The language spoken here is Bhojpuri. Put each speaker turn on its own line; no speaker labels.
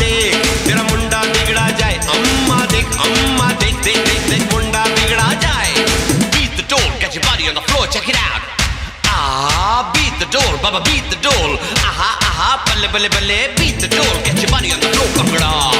देख तेरा मुंडा बिगड़ा जाए, अम्मा देख देख देख देख मुंडा बिगड़ा जाए। Beat the door, get your body on the floor, check it out. Ah, beat the door, baba beat the door. Aha, aha, balle balle balle, beat the door, get your body on the floor, kangra.